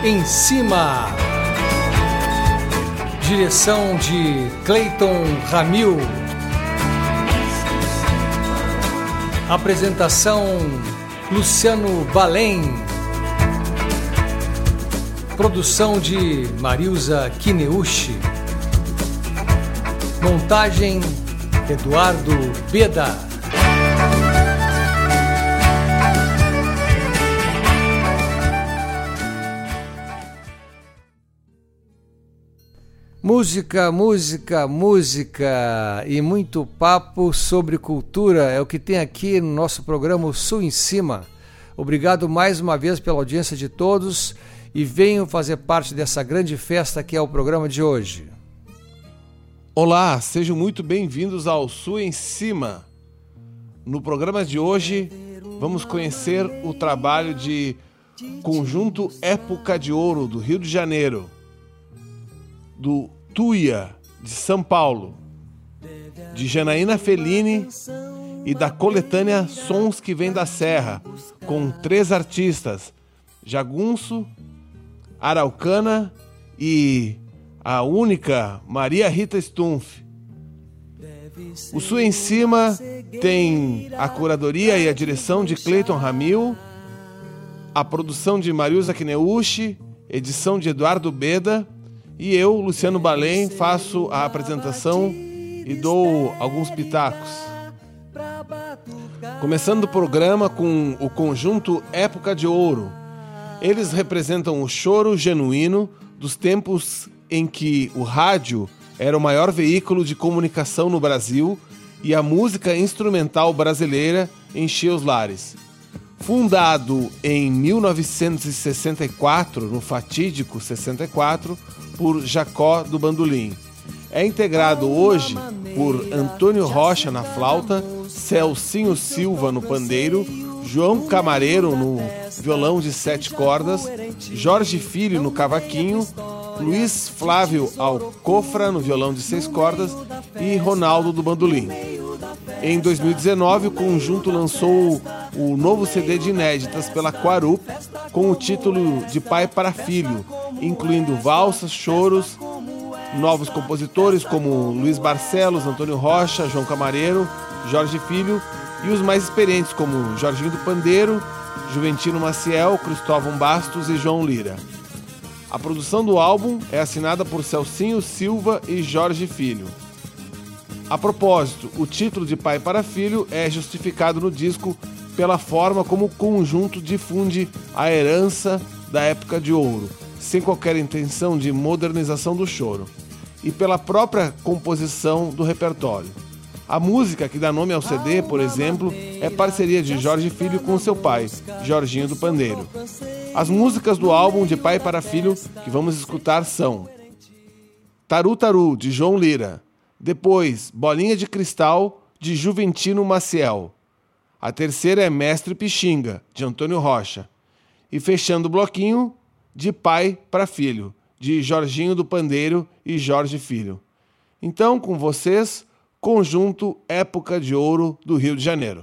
em Cima. Direção de Cleiton Ramil. Apresentação Luciano Balém. Produção de Marilza Kineuchi. Montagem Eduardo Beda. Música, música, música e muito papo sobre cultura é o que tem aqui no nosso programa Sul em Cima. Obrigado mais uma vez pela audiência de todos e venham fazer parte dessa grande festa que é o programa de hoje. Olá, sejam muito bem-vindos ao Sul em Cima. No programa de hoje vamos conhecer o trabalho de Conjunto Época de Ouro do Rio de Janeiro, do Tuia, de São Paulo, de Janaína Fellini e da coletânea Sons que Vêm da Serra, com 3 artistas, Jagunço, Araucana e a única Maria Rita Stumpf. O Sul em Cima tem a curadoria e a direção de Cleiton Ramil, a produção de Marilza Kineuchi, edição de Eduardo Beda, e eu, Luciano Balém, faço a apresentação e dou alguns pitacos. Começando o programa com o conjunto Época de Ouro. Eles representam o choro genuíno dos tempos em que o rádio era o maior veículo de comunicação no Brasil e a música instrumental brasileira enchia os lares. Fundado em 1964, no fatídico 64, por Jacó do Bandolim. É integrado hoje por Antônio Rocha na flauta, Celcinho Silva no pandeiro, João Camareiro no violão de 7 cordas, Jorge Filho no cavaquinho, Luiz Flávio Alcofra no violão de 6 cordas e Ronaldo do bandolim. Em 2019, o conjunto lançou o novo CD de inéditas pela Quarup com o título De Pai para Filho, incluindo valsas, choros, novos compositores como Luiz Barcelos, Antônio Rocha, João Camareiro, Jorge Filho e os mais experientes como Jorginho do Pandeiro, Juventino Maciel, Cristóvão Bastos e João Lira. A produção do álbum é assinada por Celcinho Silva e Jorge Filho. A propósito, o título de Pai para Filho é justificado no disco pela forma como o conjunto difunde a herança da Época de Ouro, sem qualquer intenção de modernização do choro, e pela própria composição do repertório. A música que dá nome ao CD, por exemplo, é parceria de Jorge Filho com seu pai, Jorginho do Pandeiro. As músicas do álbum De Pai para Filho que vamos escutar são Taru Taru, de João Lira, depois Bolinha de Cristal, de Juventino Maciel. A terceira é Mestre Pixinga, de Antônio Rocha. E fechando o bloquinho, De Pai para Filho, de Jorginho do Pandeiro e Jorge Filho. Então, com vocês, Conjunto Época de Ouro do Rio de Janeiro.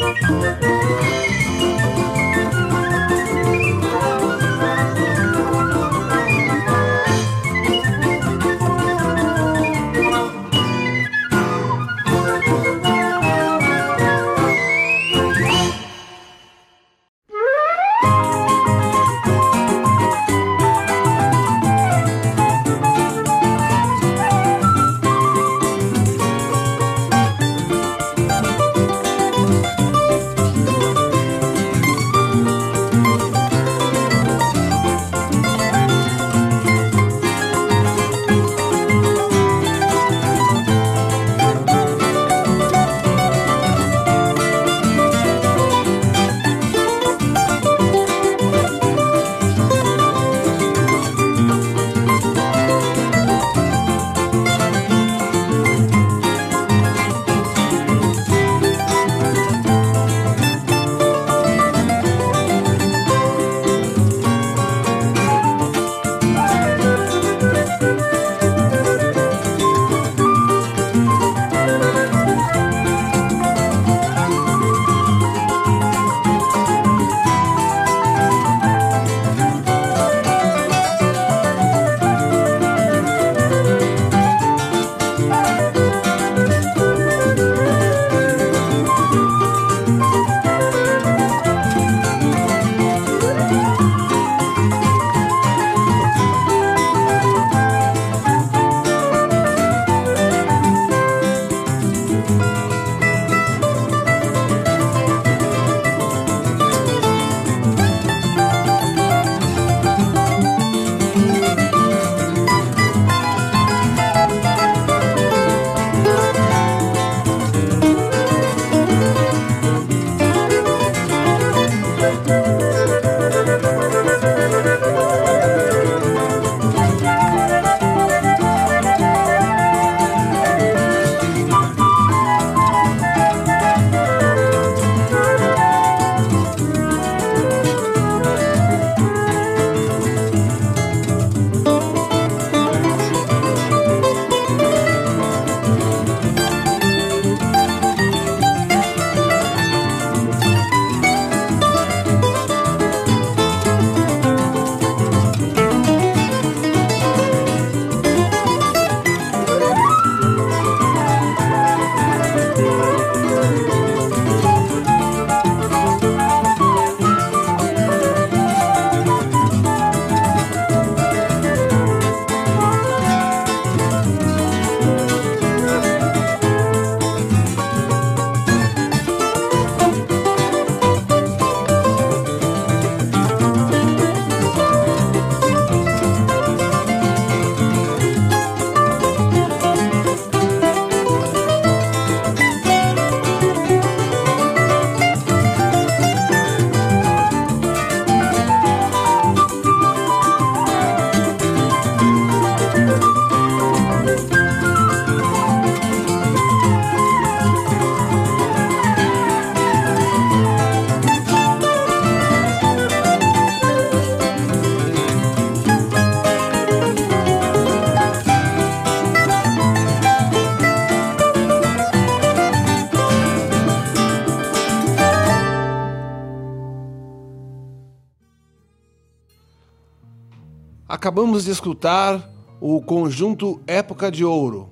Acabamos de escutar o conjunto Época de Ouro.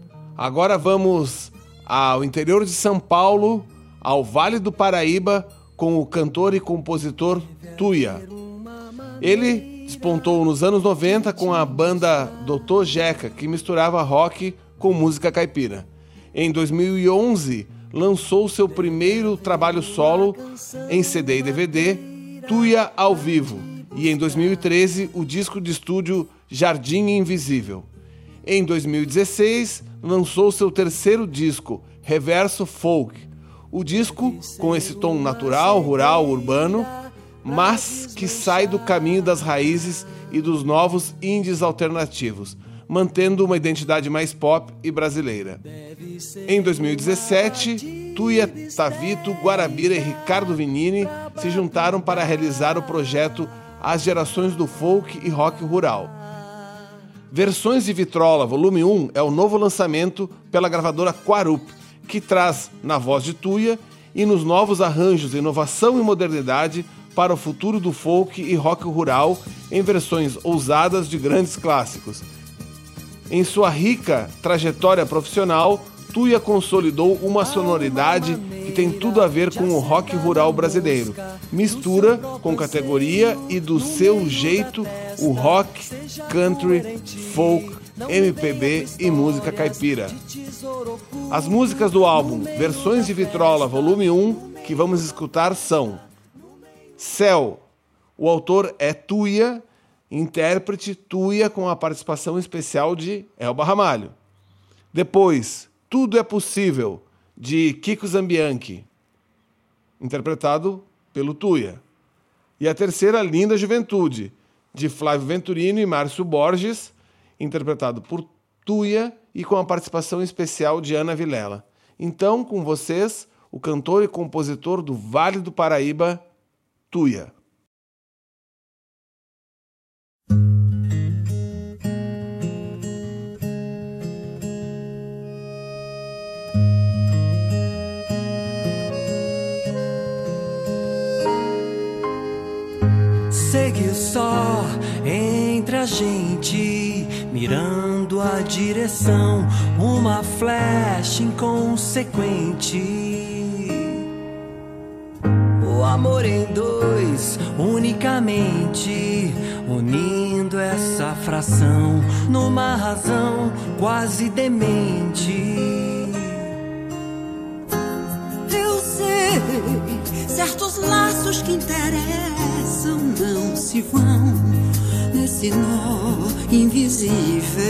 Agora vamos ao interior de São Paulo, ao Vale do Paraíba, com o cantor e compositor Tuia. Ele despontou nos anos 90 com a banda Dr. Jeca, que misturava rock com música caipira. Em 2011, lançou seu primeiro trabalho solo em CD e DVD, Tuia ao Vivo, e em 2013 o disco de estúdio Jardim Invisível. Em 2016, lançou seu terceiro disco, Reverso Folk. O disco, com esse tom natural, rural, urbano, mas que sai do caminho das raízes e dos novos indies alternativos, mantendo uma identidade mais pop e brasileira. Em 2017, Tuia, Tavito, Guarabira e Ricardo Vinini se juntaram para realizar o projeto As Gerações do Folk e Rock Rural. Versões de Vitrola, volume 1, é o novo lançamento pela gravadora Quarup, que traz, na voz de Tuia, e nos novos arranjos, inovação e modernidade para o futuro do folk e rock rural em versões ousadas de grandes clássicos. Em sua rica trajetória profissional, Tuia consolidou uma sonoridade que tem tudo a ver com o rock rural brasileiro. Mistura com categoria e do seu jeito o rock, country, folk, MPB e música caipira. As músicas do álbum Versões de Vitrola Volume 1 que vamos escutar são Céu, o autor é Tuia, intérprete Tuia com a participação especial de Elba Ramalho. Depois, Tudo é Possível, de Kiko Zambianchi, interpretado pelo Tuia. E a terceira, Linda Juventude, de Flávio Venturino e Márcio Borges, interpretado por Tuia e com a participação especial de Ana Vilela. Então, com vocês, o cantor e compositor do Vale do Paraíba, Tuia. Segue só entre a gente, mirando a direção, uma flecha inconsequente. O amor em dois, unicamente, unindo essa fração numa razão quase demente. Eu sei, certos laços que interessam não se vão nesse nó invisível.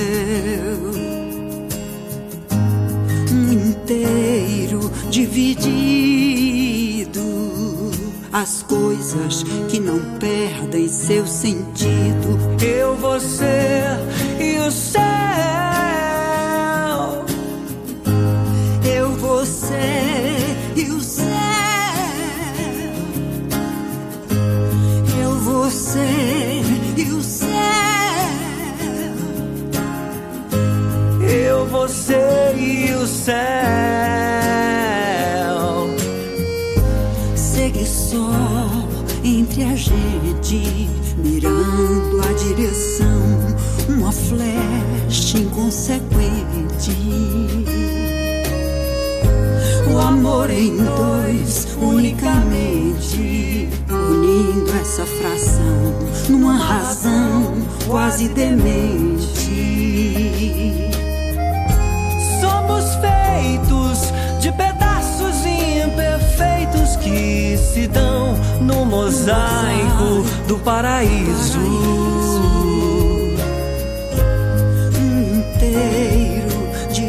Inteiro dividido, as coisas que não perdem seu sentido. Eu, você e o céu. Eu, você e o céu. Eu, você e o céu. Eu, você e o céu. Segue só entre a gente, mirando a direção, uma flecha inconsequente. O amor em dois, unicamente, unindo essa fração numa razão quase demente. Somos feitos de pedaços imperfeitos que se dão no mosaico do paraíso. Inteiro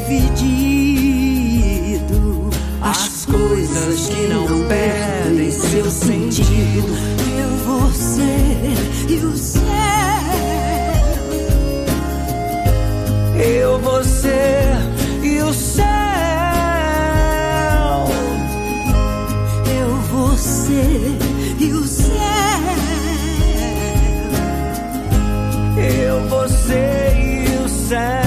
dividido, as coisas que não perdem seu sentido. Eu, você e o céu. Eu, você e o céu. Eu, você e o céu. Eu, você e o céu.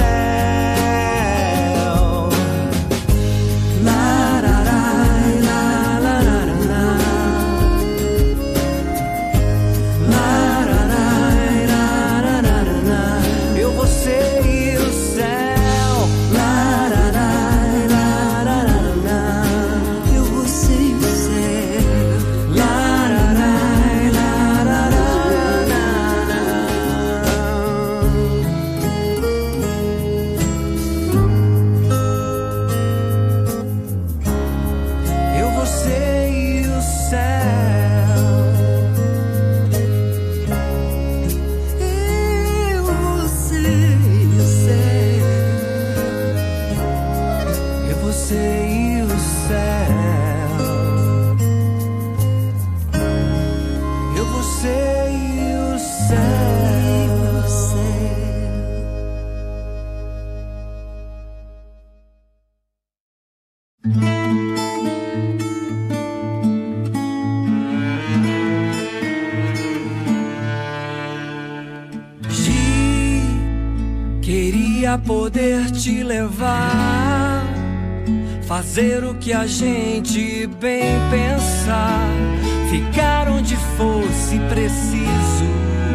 Queria poder te levar, fazer o que a gente bem pensar, ficar onde fosse preciso.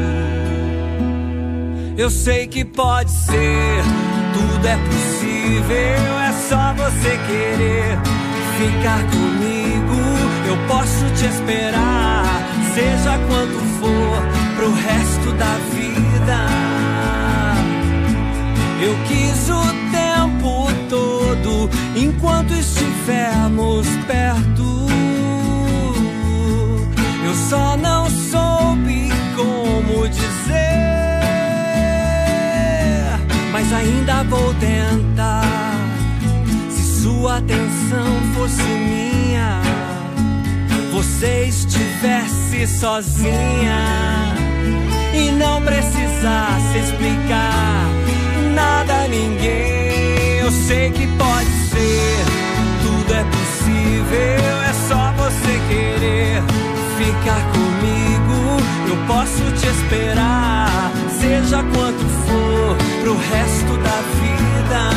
Eu sei que pode ser, tudo é possível, é só você querer ficar comigo. Eu posso te esperar, seja quanto for, pro resto da vida. Eu quis o tempo todo, enquanto estivermos perto. Eu só não soube como dizer, mas ainda vou tentar. Se sua atenção fosse minha, você estivesse sozinha e não precisasse explicar nada a ninguém. Eu sei que pode ser, tudo é possível, é só você querer ficar comigo. Eu posso te esperar, seja quanto for, pro resto da vida.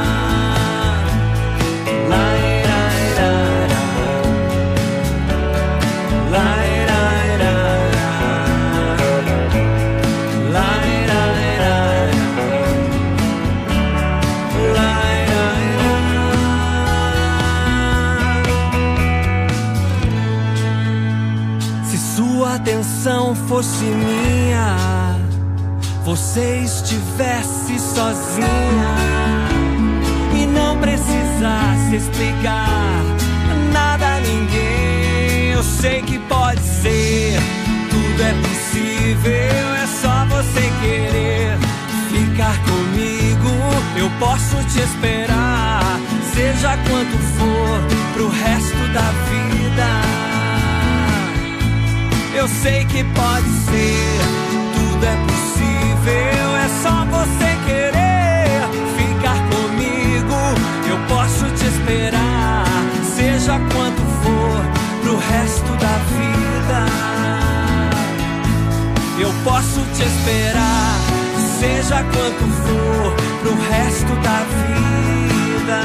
Atenção fosse minha, você estivesse sozinha e não precisasse explicar nada a ninguém. Eu sei que pode ser, tudo é possível, é só você querer ficar comigo. Eu posso te esperar, seja quanto for, pro resto da vida. Eu sei que pode ser, tudo é possível, é só você querer ficar comigo. Eu posso te esperar, seja quanto for, pro resto da vida. Eu posso te esperar, seja quanto for, pro resto da vida.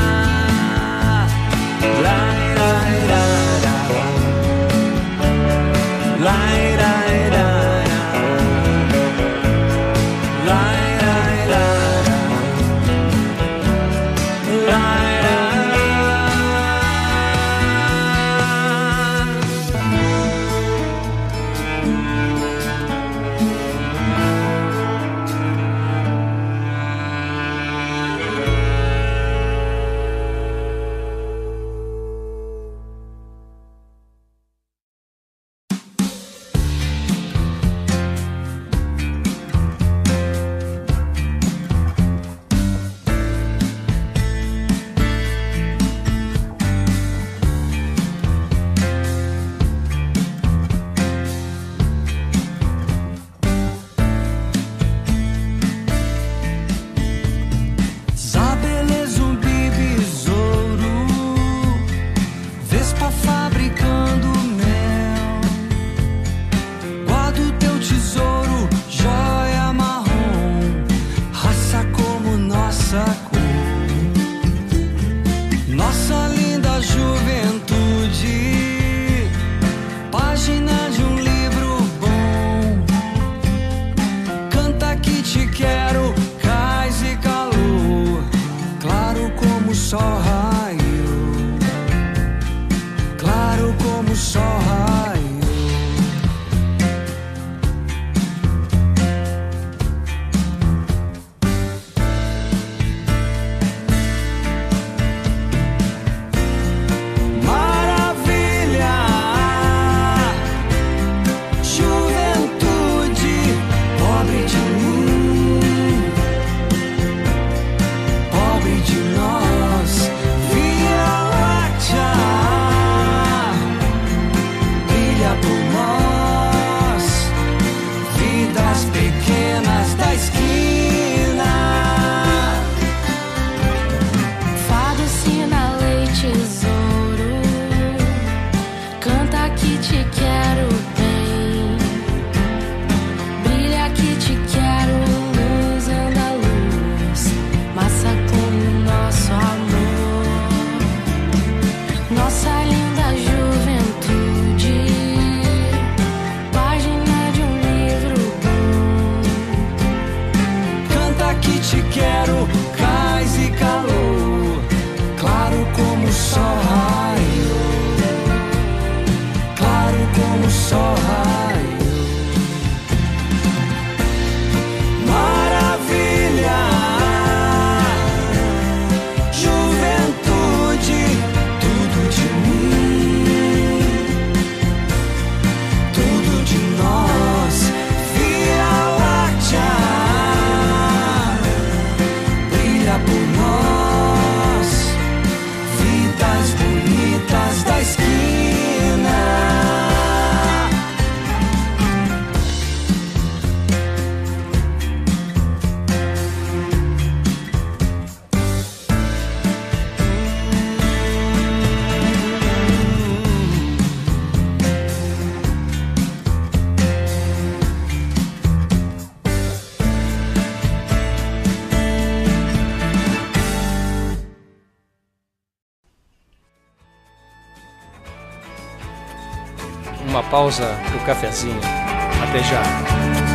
uma pausa pro cafezinho. Até já.